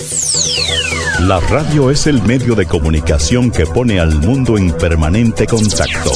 La radio es el medio de comunicación que pone al mundo en permanente contacto.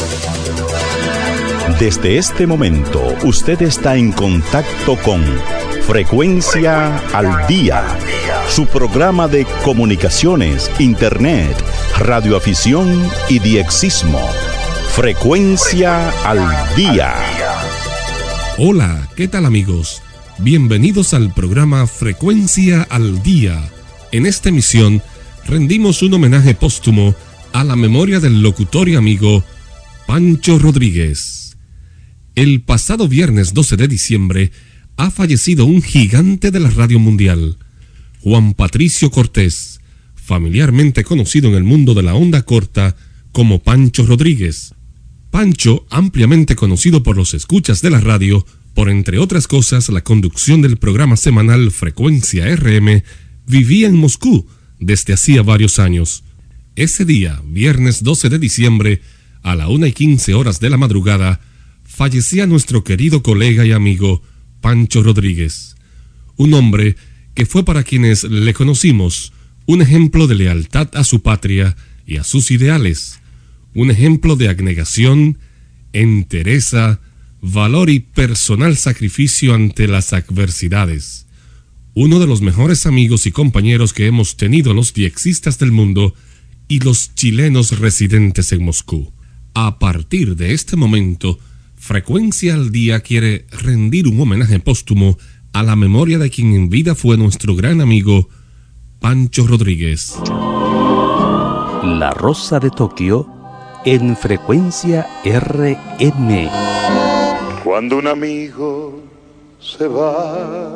Desde este momento, usted está en contacto con Frecuencia al Día, su programa de comunicaciones, internet, radioafición y diexismo. Frecuencia al Día. Hola, ¿qué tal amigos? Bienvenidos al programa Frecuencia al Día. En esta emisión rendimos un homenaje póstumo a la memoria del locutor y amigo Pancho Rodríguez. El pasado viernes 12 de diciembre ha fallecido un gigante de la radio mundial, Juan Patricio Cortés, familiarmente conocido en el mundo de la onda corta como Pancho Rodríguez. Pancho, ampliamente conocido por los escuchas de la radio, por entre otras cosas la conducción del programa semanal Frecuencia RM, vivía en Moscú desde hacía varios años. Ese día, viernes 12 de diciembre, a la 1:15 de la madrugada, fallecía nuestro querido colega y amigo Pancho Rodríguez, un hombre que fue para quienes le conocimos un ejemplo de lealtad a su patria y a sus ideales, un ejemplo de abnegación, entereza, valor y personal sacrificio ante las adversidades. Uno de los mejores amigos y compañeros que hemos tenido los diexistas del mundo y los chilenos residentes en Moscú. A partir de este momento, Frecuencia al Día quiere rendir un homenaje póstumo a la memoria de quien en vida fue nuestro gran amigo Pancho Rodríguez. La Rosa de Tokio en Frecuencia RM. Cuando un amigo se va,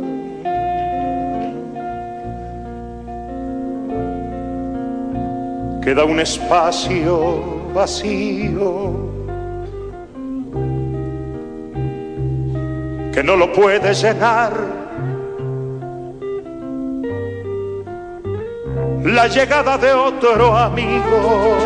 queda un espacio vacío que no lo puede llenar la llegada de otro amigo.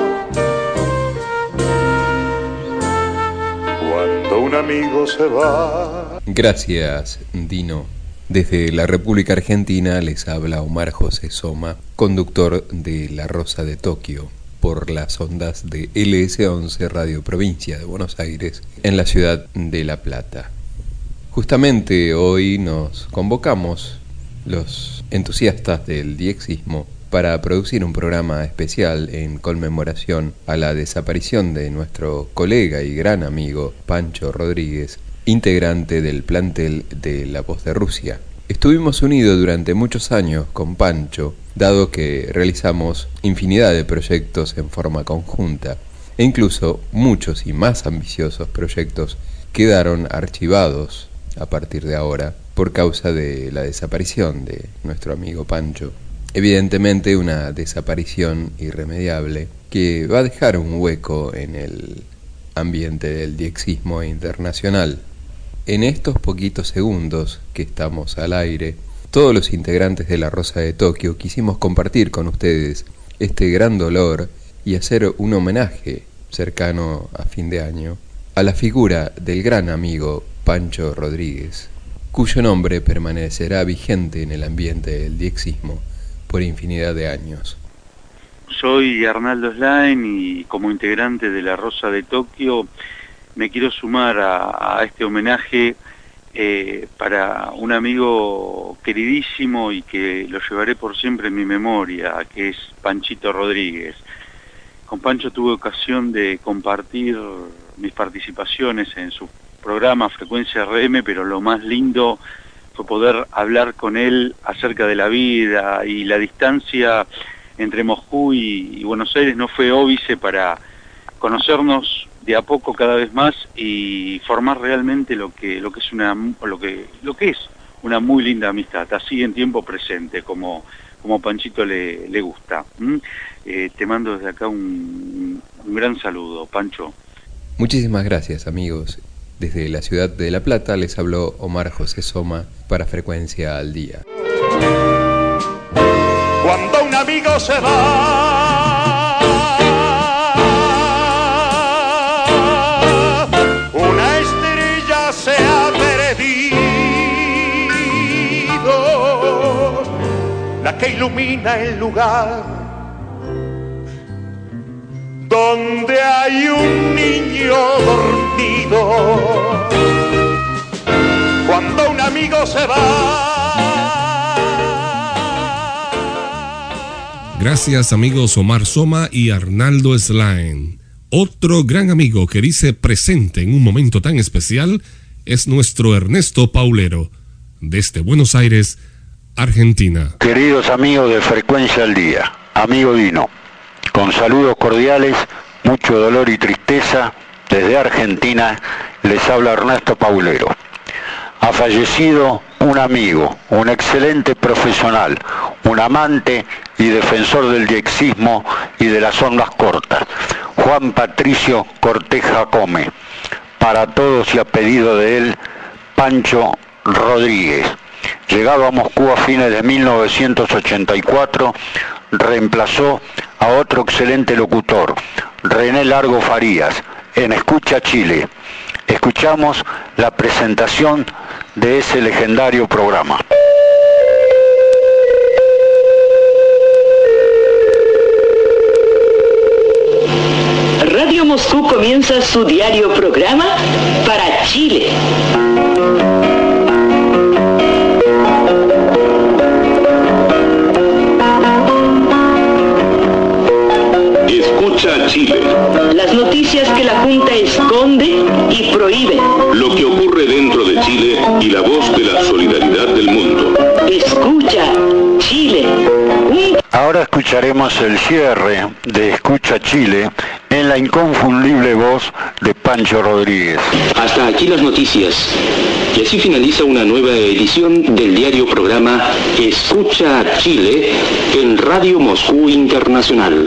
Cuando un amigo se va. Gracias, Dino. Desde la República Argentina les habla Omar José Soma, conductor de La Rosa de Tokio, por las ondas de LS11 Radio Provincia de Buenos Aires, en la ciudad de La Plata. Justamente hoy nos convocamos los entusiastas del diexismo para producir un programa especial en conmemoración a la desaparición de nuestro colega y gran amigo Pancho Rodríguez, integrante del plantel de La Voz de Rusia. Estuvimos unidos durante muchos años con Pancho, dado que realizamos infinidad de proyectos en forma conjunta, e incluso muchos y más ambiciosos proyectos quedaron archivados a partir de ahora por causa de la desaparición de nuestro amigo Pancho. Evidentemente una desaparición irremediable que va a dejar un hueco en el ambiente del diexismo internacional. En estos poquitos segundos que estamos al aire, todos los integrantes de La Rosa de Tokio quisimos compartir con ustedes este gran dolor y hacer un homenaje cercano a fin de año a la figura del gran amigo Pancho Rodríguez, cuyo nombre permanecerá vigente en el ambiente del diexismo por infinidad de años. Soy Arnaldo Slain y como integrante de La Rosa de Tokio me quiero sumar a este homenaje para un amigo queridísimo y que lo llevaré por siempre en mi memoria, que es Panchito Rodríguez. Con Pancho tuve ocasión de compartir mis participaciones en su programa Frecuencia RM, pero lo más lindo fue poder hablar con él acerca de la vida, y la distancia entre Moscú y Buenos Aires no fue óbice para conocernos de a poco cada vez más y formar realmente lo que es una muy linda amistad, así en tiempo presente, como Panchito le gusta. Te mando desde acá un gran saludo, Pancho. Muchísimas gracias, amigos. Desde la ciudad de La Plata les habló Omar José Soma para Frecuencia al Día. Cuando un amigo se va, una estrella se ha perdido la que ilumina el lugar donde hay un niño dormido cuando un amigo se va. Gracias amigos Omar Soma y Arnaldo Slain. Otro gran amigo que dice presente en un momento tan especial es nuestro Ernesto Paulero, desde Buenos Aires, Argentina. Queridos amigos de Frecuencia al Día, amigo Dino, con saludos cordiales, mucho dolor y tristeza, desde Argentina les habla Ernesto Paulero. Ha fallecido un amigo, un excelente profesional, un amante y defensor del diexismo y de las ondas cortas, Juan Patricio Corteja Come. Para todos y a pedido de él, Pancho Rodríguez. Llegado a Moscú a fines de 1984, reemplazó a otro excelente locutor, René Largo Farías, en Escucha Chile. Escuchamos la presentación de ese legendario programa. Radio Moscú comienza su diario programa para Chile. Escucha Chile. Las noticias que la Junta esconde y prohíbe. Lo que ocurre dentro de Chile y la voz de la solidaridad del mundo. Escucha Chile. Ahora escucharemos el cierre de Escucha Chile en la inconfundible voz de Pancho Rodríguez. Hasta aquí las noticias. Y así finaliza una nueva edición del diario programa Escucha Chile en Radio Moscú Internacional.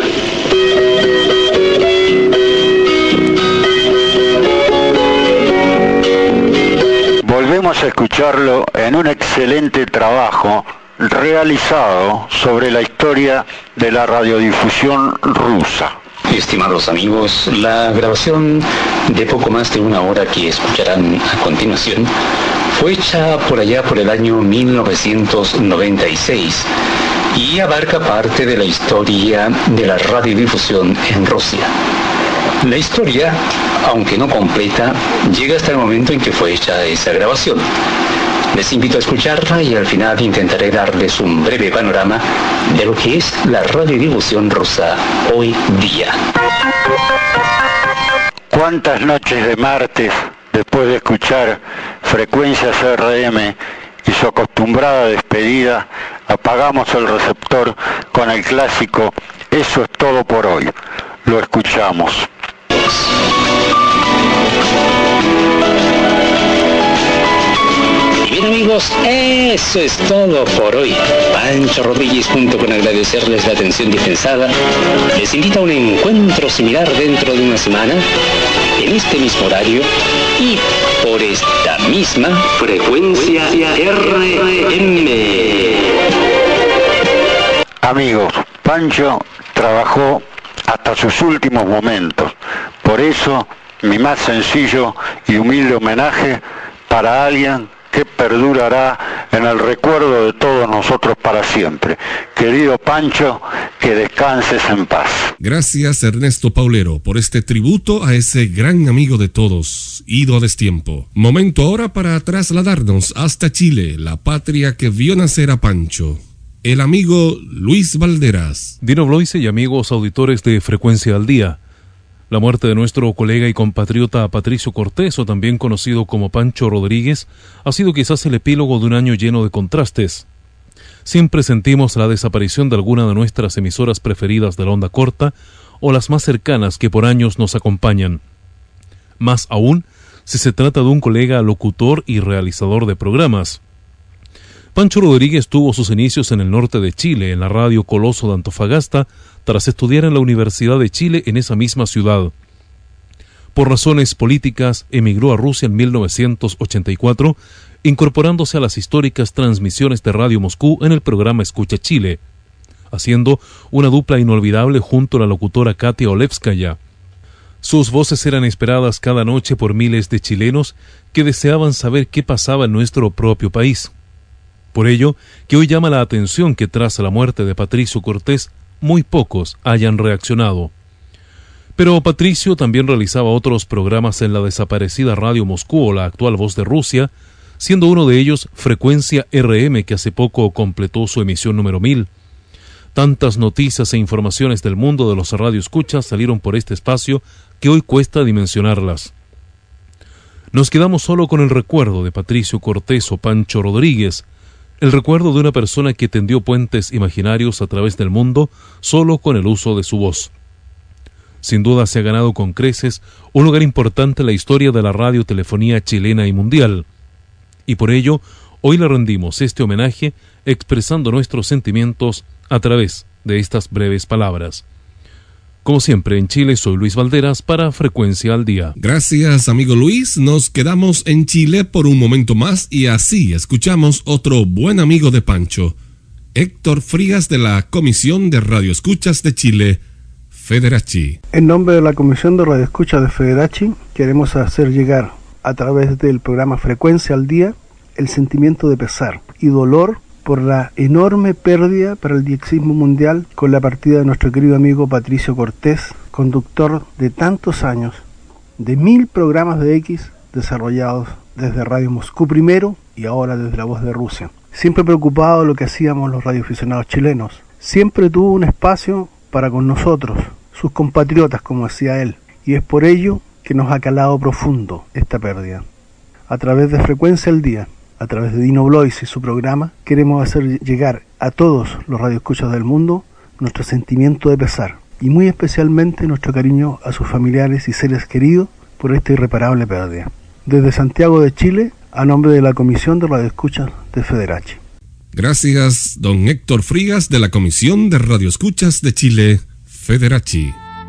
Volvemos a escucharlo en un excelente trabajo realizado sobre la historia de la radiodifusión rusa. Estimados amigos, la grabación de poco más de una hora que escucharán a continuación fue hecha por allá por el año 1996 y abarca parte de la historia de la radiodifusión en Rusia. La historia, aunque no completa, llega hasta el momento en que fue hecha esa grabación. Les invito a escucharla y al final intentaré darles un breve panorama de lo que es la radiodifusión rusa hoy día. ¿Cuántas noches de martes, después de escuchar Frecuencias RM y su acostumbrada despedida, apagamos el receptor con el clásico "Eso es todo por hoy"? Lo escuchamos. Bien amigos, eso es todo por hoy. Pancho Rodríguez, junto con agradecerles la atención dispensada, les invita a un encuentro similar dentro de una semana, en este mismo horario y por esta misma frecuencia RM. Amigos, Pancho trabajó hasta sus últimos momentos. Por eso, mi más sencillo y humilde homenaje para alguien que perdurará en el recuerdo de todos nosotros para siempre. Querido Pancho, que descanses en paz. Gracias Ernesto Paulero por este tributo a ese gran amigo de todos, ido a destiempo. Momento ahora para trasladarnos hasta Chile, la patria que vio nacer a Pancho. El amigo Luis Valderas. Dino Bloise y amigos auditores de Frecuencia al Día. La muerte de nuestro colega y compatriota Patricio Cortés, o también conocido como Pancho Rodríguez, ha sido quizás el epílogo de un año lleno de contrastes. Siempre sentimos la desaparición de alguna de nuestras emisoras preferidas de la onda corta, o las más cercanas que por años nos acompañan. Más aún, si se trata de un colega locutor y realizador de programas. Pancho Rodríguez tuvo sus inicios en el norte de Chile, en la radio Coloso de Antofagasta, tras estudiar en la Universidad de Chile en esa misma ciudad. Por razones políticas, emigró a Rusia en 1984, incorporándose a las históricas transmisiones de Radio Moscú en el programa Escucha Chile, haciendo una dupla inolvidable junto a la locutora Katia Olevskaya. Sus voces eran esperadas cada noche por miles de chilenos que deseaban saber qué pasaba en nuestro propio país. Por ello, que hoy llama la atención que tras la muerte de Patricio Cortés, muy pocos hayan reaccionado. Pero Patricio también realizaba otros programas en la desaparecida Radio Moscú o la actual Voz de Rusia, siendo uno de ellos Frecuencia RM, que hace poco completó su emisión número 1000. Tantas noticias e informaciones del mundo de los radioescuchas salieron por este espacio que hoy cuesta dimensionarlas. Nos quedamos solo con el recuerdo de Patricio Cortés o Pancho Rodríguez, el recuerdo de una persona que tendió puentes imaginarios a través del mundo solo con el uso de su voz. Sin duda se ha ganado con creces un lugar importante en la historia de la radiotelefonía chilena y mundial. Y por ello, hoy le rendimos este homenaje expresando nuestros sentimientos a través de estas breves palabras. Como siempre, en Chile, soy Luis Valderas para Frecuencia al Día. Gracias, amigo Luis. Nos quedamos en Chile por un momento más y así escuchamos otro buen amigo de Pancho, Héctor Frías, de la Comisión de Radioescuchas de Chile, Federachi. En nombre de la Comisión de Radioescuchas de Federachi, queremos hacer llegar a través del programa Frecuencia al Día el sentimiento de pesar y dolor por la enorme pérdida para el diexismo mundial con la partida de nuestro querido amigo Patricio Cortés, conductor de tantos años, de 1000 programas de X desarrollados desde Radio Moscú primero y ahora desde la Voz de Rusia. Siempre preocupado de lo que hacíamos los radioaficionados chilenos, siempre tuvo un espacio para con nosotros, sus compatriotas, como decía él, y es por ello que nos ha calado profundo esta pérdida. A través de Frecuencia al Día, a través de Dino Blois y su programa, queremos hacer llegar a todos los radioescuchas del mundo nuestro sentimiento de pesar y muy especialmente nuestro cariño a sus familiares y seres queridos por esta irreparable pérdida. Desde Santiago de Chile, a nombre de la Comisión de Radioescuchas de Federachi. Gracias, don Héctor Frías, de la Comisión de Radioescuchas de Chile, Federachi.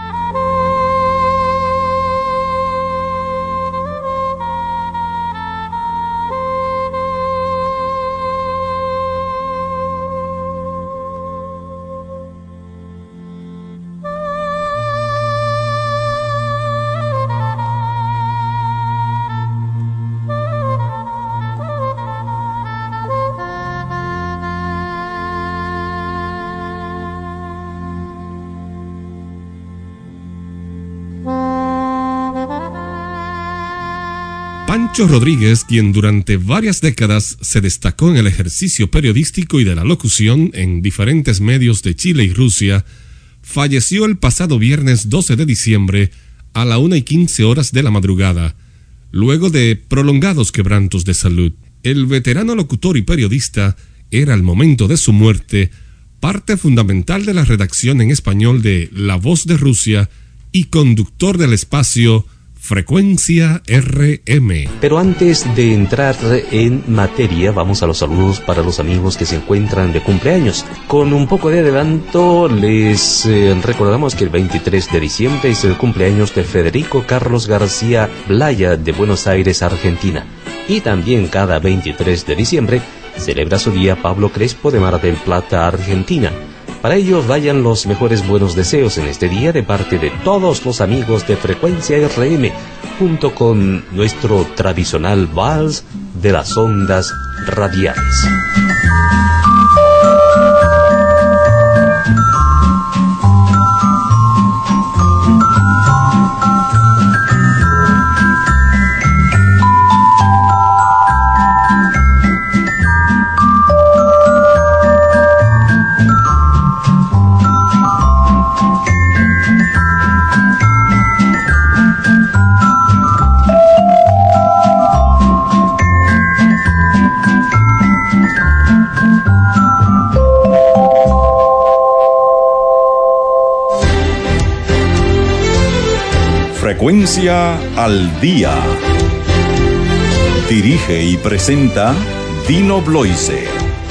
Pancho Rodríguez, quien durante varias décadas se destacó en el ejercicio periodístico y de la locución en diferentes medios de Chile y Rusia, falleció el pasado viernes 12 de diciembre a la 1:15 de la madrugada, luego de prolongados quebrantos de salud. El veterano locutor y periodista era al momento de su muerte parte fundamental de la redacción en español de La Voz de Rusia y conductor del espacio Frecuencia RM. Pero antes de entrar en materia, vamos a los saludos para los amigos que se encuentran de cumpleaños. Con un poco de adelanto, les recordamos que el 23 de diciembre es el cumpleaños de Federico Carlos García Blaya, de Buenos Aires, Argentina. Y también cada 23 de diciembre celebra su día Pablo Crespo, de Mar del Plata, Argentina. Para ellos vayan los mejores buenos deseos en este día de parte de todos los amigos de Frecuencia RM, junto con nuestro tradicional vals de las ondas radiales. Frecuencia al Día. Dirige y presenta Dino Bloise.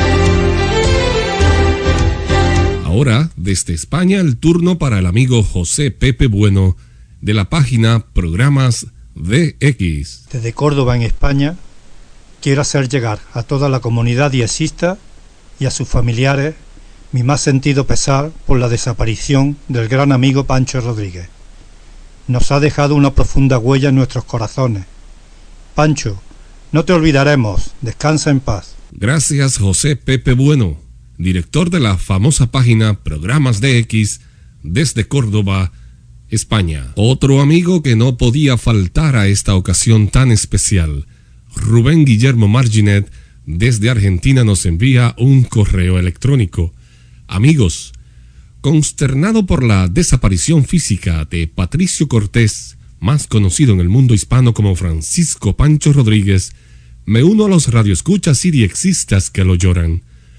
Ahora, desde España, el turno para el amigo José Pepe Bueno, de la página Programas DX. Desde Córdoba, en España, quiero hacer llegar a toda la comunidad diezista y a sus familiares mi más sentido pesar por la desaparición del gran amigo Pancho Rodríguez. Nos ha dejado una profunda huella en nuestros corazones. Pancho, no te olvidaremos, descansa en paz. Gracias José Pepe Bueno, director de la famosa página Programas DX desde Córdoba, España. Otro amigo que no podía faltar a esta ocasión tan especial, Rubén Guillermo Marginet, desde Argentina, nos envía un correo electrónico. Amigos, consternado por la desaparición física de Patricio Cortés, más conocido en el mundo hispano como Francisco Pancho Rodríguez, me uno a los radioescuchas y diexistas que lo lloran.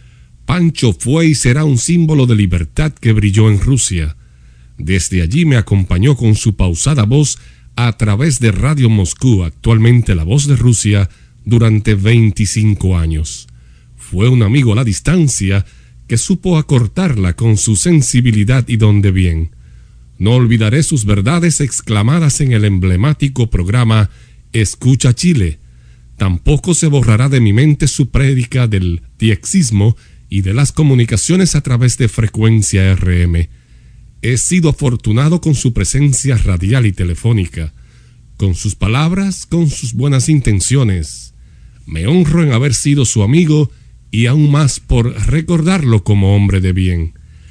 Pancho fue y será un símbolo de libertad que brilló en Rusia. Desde allí me acompañó con su pausada voz a través de Radio Moscú, actualmente La Voz de Rusia, durante 25 años. Fue un amigo a la distancia que supo acortarla con su sensibilidad y don de bien. No olvidaré sus verdades exclamadas en el emblemático programa Escucha Chile. Tampoco se borrará de mi mente su prédica del diexismo y de las comunicaciones a través de Frecuencia RM. He sido afortunado con su presencia radial y telefónica, con sus palabras, con sus buenas intenciones. Me honro en haber sido su amigo y aún más por recordarlo como hombre de bien.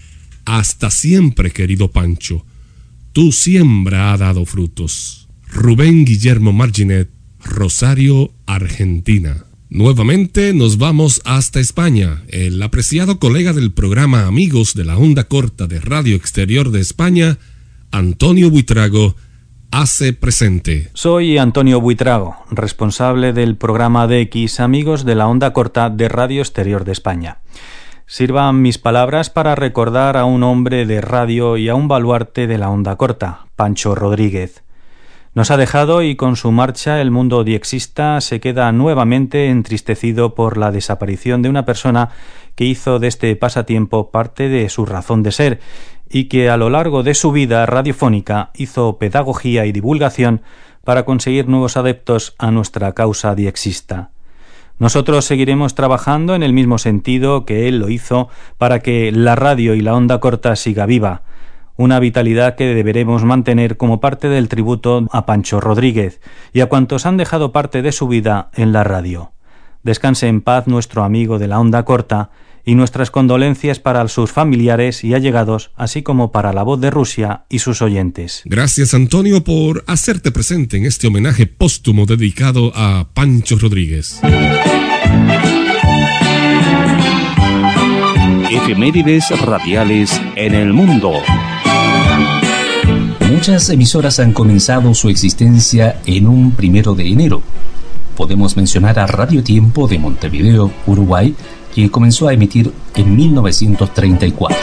Hasta siempre, querido Pancho. Tu siembra ha dado frutos. Rubén Guillermo Marginet, Rosario, Argentina. Nuevamente nos vamos hasta España. El apreciado colega del programa Amigos de la Onda Corta de Radio Exterior de España, Antonio Buitrago, hace presente. Soy Antonio Buitrago, responsable del programa DX Amigos de la Onda Corta de Radio Exterior de España. Sirvan mis palabras para recordar a un hombre de radio y a un baluarte de la onda corta, Pancho Rodríguez. Nos ha dejado y con su marcha el mundo diexista se queda nuevamente entristecido por la desaparición de una persona que hizo de este pasatiempo parte de su razón de ser y que a lo largo de su vida radiofónica hizo pedagogía y divulgación para conseguir nuevos adeptos a nuestra causa diexista. Nosotros seguiremos trabajando en el mismo sentido que él lo hizo para que la radio y la onda corta siga viva, una vitalidad que deberemos mantener como parte del tributo a Pancho Rodríguez y a cuantos han dejado parte de su vida en la radio. Descanse en paz nuestro amigo de la onda corta y nuestras condolencias para sus familiares y allegados, así como para La Voz de Rusia y sus oyentes. Gracias, Antonio, por hacerte presente en este homenaje póstumo dedicado a Pancho Rodríguez. Efemérides radiales en el mundo. Muchas emisoras han comenzado su existencia en un 1 de enero. Podemos mencionar a Radio Tiempo de Montevideo, Uruguay, quien comenzó a emitir en 1934.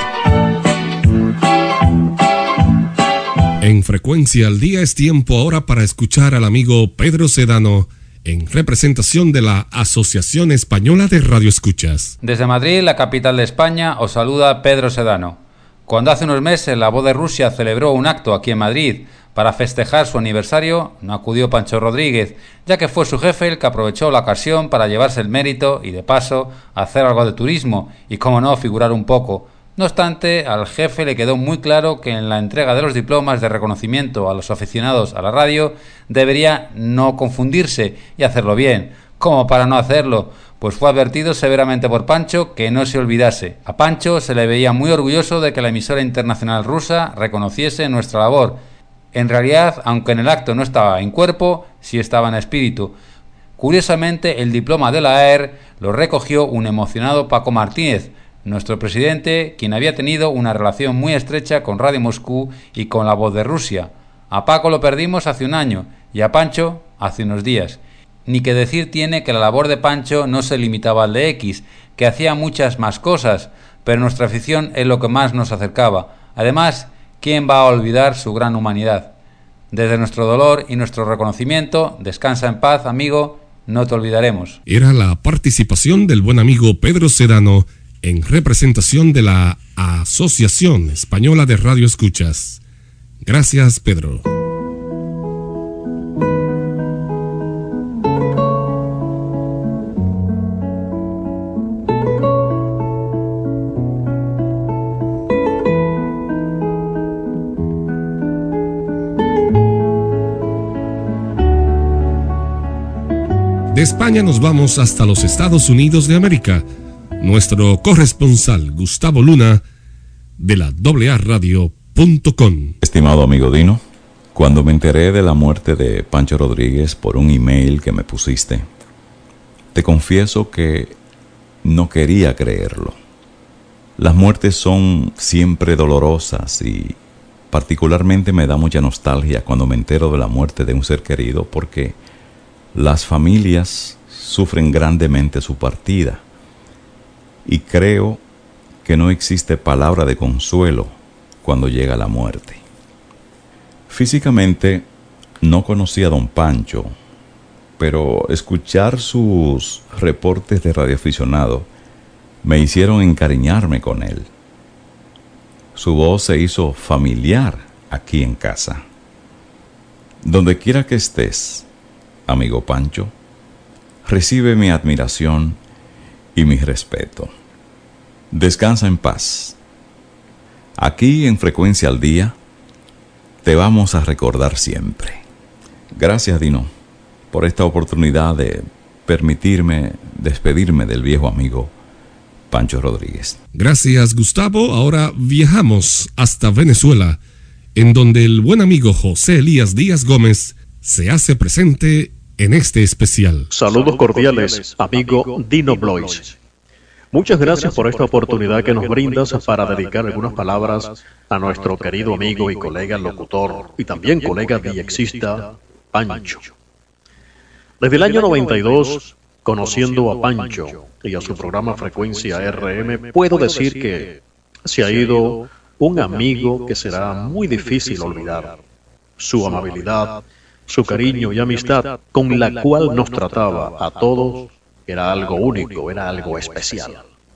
En Frecuencia al Día es tiempo ahora para escuchar al amigo Pedro Sedano en representación de la Asociación Española de Radioescuchas. Desde Madrid, la capital de España, os saluda Pedro Sedano. Cuando hace unos meses La Voz de Rusia celebró un acto aquí en Madrid para festejar su aniversario, no acudió Pancho Rodríguez, ya que fue su jefe el que aprovechó la ocasión para llevarse el mérito y, de paso, hacer algo de turismo y, como no, figurar un poco. No obstante, al jefe le quedó muy claro que en la entrega de los diplomas de reconocimiento a los aficionados a la radio debería no confundirse y hacerlo bien. ¿Cómo para no hacerlo? Pues fue advertido severamente por Pancho que no se olvidase. A Pancho se le veía muy orgulloso de que la emisora internacional rusa reconociese nuestra labor. En realidad, aunque en el acto no estaba en cuerpo, sí estaba en espíritu. Curiosamente, el diploma de la AER lo recogió un emocionado Paco Martínez, nuestro presidente, quien había tenido una relación muy estrecha con Radio Moscú y con La Voz de Rusia. A Paco lo perdimos hace un año y a Pancho hace unos días. Ni que decir tiene que la labor de Pancho no se limitaba al de X, que hacía muchas más cosas, pero nuestra afición es lo que más nos acercaba. Además, ¿quién va a olvidar su gran humanidad? Desde nuestro dolor y nuestro reconocimiento, descansa en paz, amigo, no te olvidaremos. Era la participación del buen amigo Pedro Sedano en representación de la Asociación Española de Radioescuchas. Gracias, Pedro. De España nos vamos hasta los Estados Unidos de América. Nuestro corresponsal Gustavo Luna de la AA-radio.com. Estimado amigo Dino, cuando me enteré de la muerte de Pancho Rodríguez por un email que me pusiste, te confieso que no quería creerlo. Las muertes son siempre dolorosas y particularmente me da mucha nostalgia cuando me entero de la muerte de un ser querido, porque las familias sufren grandemente su partida y creo que no existe palabra de consuelo cuando llega la muerte. Físicamente no conocía a don Pancho, pero escuchar sus reportes de radioaficionado me hicieron encariñarme con él. Su voz se hizo familiar aquí en casa. Donde quiera que estés, amigo Pancho, recibe mi admiración y mi respeto. Descansa en paz. Aquí en Frecuencia al Día te vamos a recordar siempre. Gracias, Dino, por esta oportunidad de permitirme despedirme del viejo amigo Pancho Rodríguez. Gracias, Gustavo. Ahora viajamos hasta Venezuela, en donde el buen amigo José Elías Díaz Gómez se hace presente en este especial. Saludos cordiales, amigo Dino Blois. Muchas gracias por esta oportunidad que nos brindas para dedicar algunas palabras a nuestro querido amigo y colega locutor y también colega diexista, Pancho. Desde el año 92, conociendo a Pancho y a su programa Frecuencia RM, puedo decir que se ha ido un amigo que será muy difícil olvidar. Su amabilidad, su cariño y amistad con la cual nos trataba a todos era algo único, era algo especial.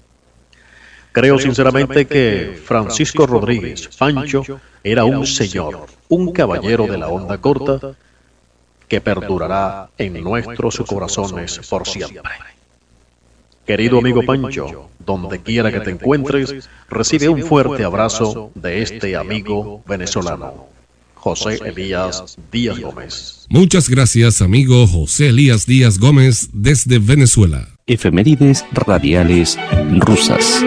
Creo sinceramente que Francisco Rodríguez, Pancho, era un señor, un caballero de la onda corta que perdurará en nuestros corazones por siempre. Querido amigo Pancho, donde quiera que te encuentres, recibe un fuerte abrazo de este amigo venezolano, José Elías Díaz Gómez. Muchas gracias, amigo José Elías Díaz Gómez desde Venezuela. Efemérides radiales rusas.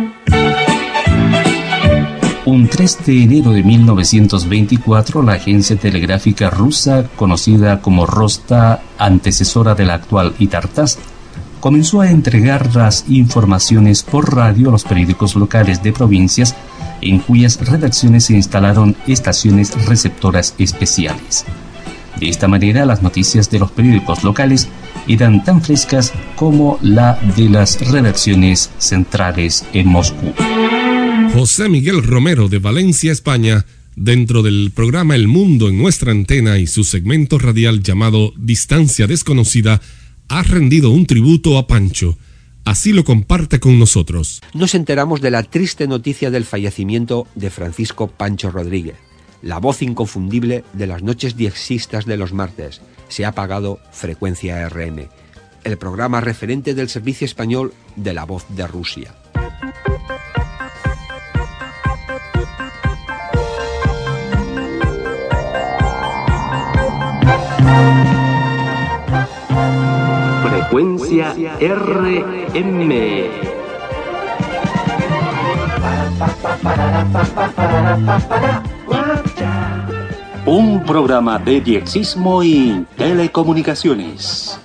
Un 3 de enero de 1924, la agencia telegráfica rusa, conocida como Rosta, antecesora de la actual Itartast, comenzó a entregar las informaciones por radio a los periódicos locales de provincias, en cuyas redacciones se instalaron estaciones receptoras especiales. De esta manera, las noticias de los periódicos locales eran tan frescas como la de las redacciones centrales en Moscú. José Miguel Romero de Valencia, España, dentro del programa El Mundo en nuestra antena y su segmento radial llamado Distancia Desconocida, ha rendido un tributo a Pancho. Así lo comparte con nosotros. Nos enteramos de la triste noticia del fallecimiento de Francisco Pancho Rodríguez, la voz inconfundible de las noches diexistas de los martes. Se ha apagado Frecuencia RM, el programa referente del servicio español de la voz de Rusia. Frecuencia RM. Un programa de diexismo y telecomunicaciones.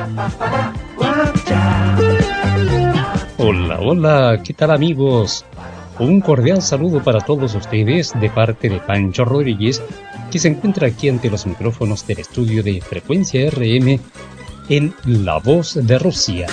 Hola, hola, ¿qué tal amigos? Un cordial saludo para todos ustedes de parte de Pancho Rodríguez, que se encuentra aquí ante los micrófonos del estudio de Frecuencia RM en La Voz de Rusia.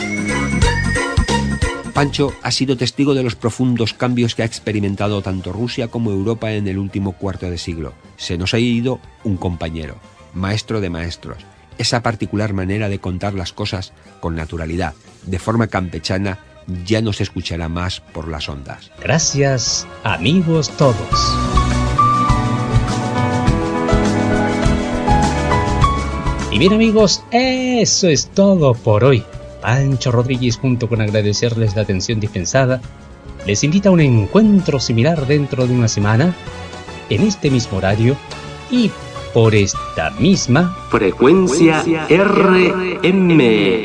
Pancho ha sido testigo de los profundos cambios que ha experimentado tanto Rusia como Europa en el último cuarto de siglo. Se nos ha ido un compañero, maestro de maestros. Esa particular manera de contar las cosas con naturalidad, de forma campechana, ya no se escuchará más por las ondas. Gracias, amigos todos. Y bien amigos, eso es todo por hoy. Pancho Rodríguez, junto con agradecerles la atención dispensada, les invita a un encuentro similar dentro de una semana, en este mismo horario, y por esta misma frecuencia RM.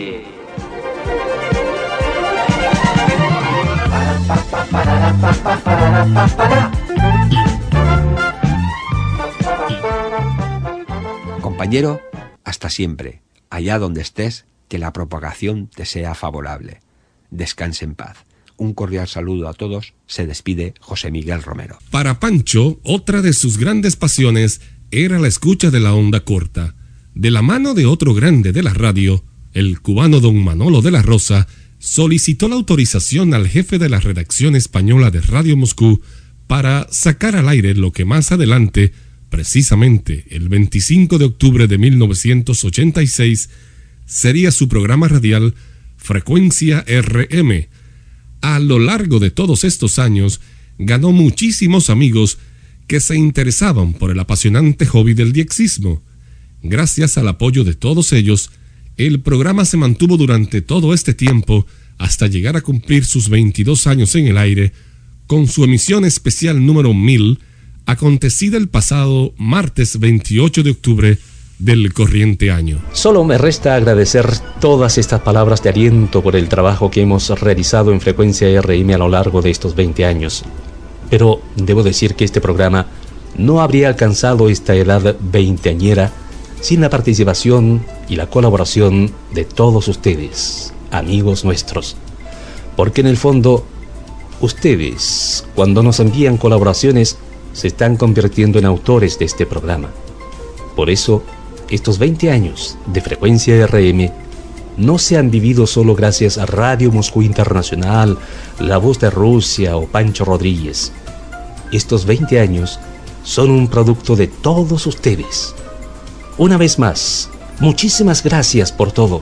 Compañero, hasta siempre. Allá donde estés, que la propagación te sea favorable. Descanse en paz. Un cordial saludo a todos. Se despide José Miguel Romero. Para Pancho, otra de sus grandes pasiones era la escucha de la onda corta. De la mano de otro grande de la radio, el cubano don Manolo de la Rosa, solicitó la autorización al jefe de la redacción española de Radio Moscú para sacar al aire lo que más adelante, precisamente el 25 de octubre de 1986, sería su programa radial Frecuencia RM. A lo largo de todos estos años, ganó muchísimos amigos que se interesaban por el apasionante hobby del diexismo. Gracias al apoyo de todos ellos, el programa se mantuvo durante todo este tiempo hasta llegar a cumplir sus 22 años en el aire, con su emisión especial número 1000, acontecida el pasado martes 28 de octubre del corriente año. Solo me resta agradecer todas estas palabras de aliento por el trabajo que hemos realizado en Frecuencia RM a lo largo de estos 20 años. Pero debo decir que este programa no habría alcanzado esta edad veinteañera sin la participación y la colaboración de todos ustedes, amigos nuestros. Porque en el fondo, ustedes, cuando nos envían colaboraciones, se están convirtiendo en autores de este programa. Por eso, estos 20 años de Frecuencia RM no se han vivido solo gracias a Radio Moscú Internacional, La Voz de Rusia o Pancho Rodríguez. Estos 20 años son un producto de todos ustedes. Una vez más, muchísimas gracias por todo.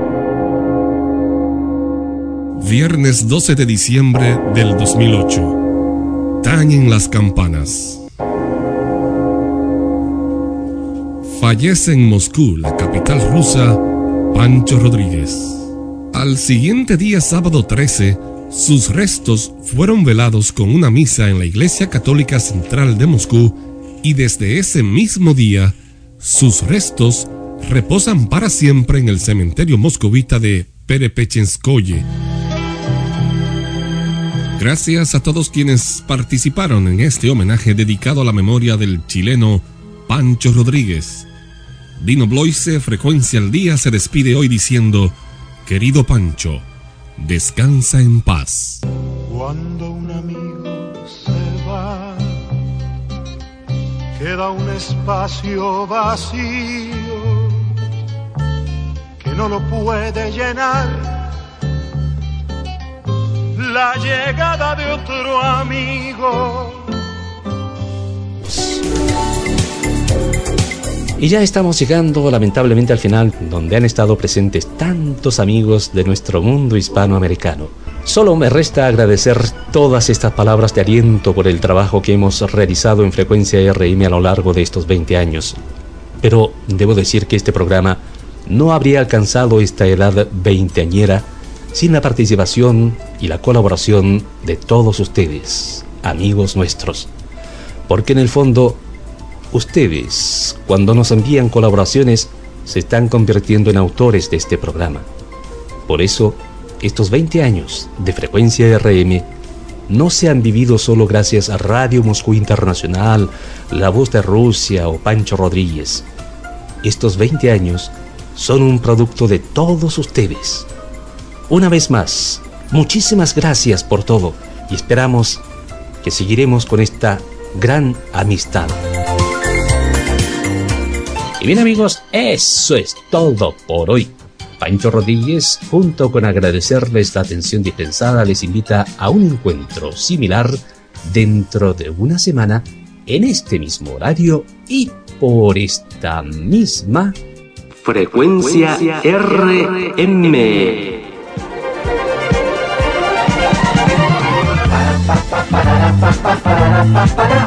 Viernes 12 de diciembre del 2008. Tañen las campanas. Fallece en Moscú, la capital rusa, Pancho Rodríguez. Al siguiente día, sábado 13, sus restos fueron velados con una misa en la Iglesia Católica Central de Moscú y desde ese mismo día, sus restos reposan para siempre en el cementerio moscovita de Perepechenskoye. Gracias a todos quienes participaron en este homenaje dedicado a la memoria del chileno Pancho Rodríguez. Dino Bloise, Frecuencia al Día, se despide hoy diciendo: querido Pancho, descansa en paz. Cuando un amigo se va, queda un espacio vacío que no lo puede llenar la llegada de otro amigo. Y ya estamos llegando lamentablemente al final, donde han estado presentes tantos amigos de nuestro mundo hispanoamericano. Solo me resta agradecer todas estas palabras de aliento por el trabajo que hemos realizado en Frecuencia RM a lo largo de estos 20 años. Pero debo decir que este programa no habría alcanzado esta edad veinteañera sin la participación y la colaboración de todos ustedes, amigos nuestros. Porque en el fondo, ustedes, cuando nos envían colaboraciones, se están convirtiendo en autores de este programa. Por eso, estos 20 años de Frecuencia RM no se han vivido solo gracias a Radio Moscú Internacional, La Voz de Rusia o Pancho Rodríguez. Estos 20 años son un producto de todos ustedes. Una vez más, muchísimas gracias por todo y esperamos que seguiremos con esta gran amistad. Y bien amigos, eso es todo por hoy. Pancho Rodríguez, junto con agradecerles la atención dispensada, les invita a un encuentro similar dentro de una semana en este mismo horario y por esta misma Frecuencia RM. Para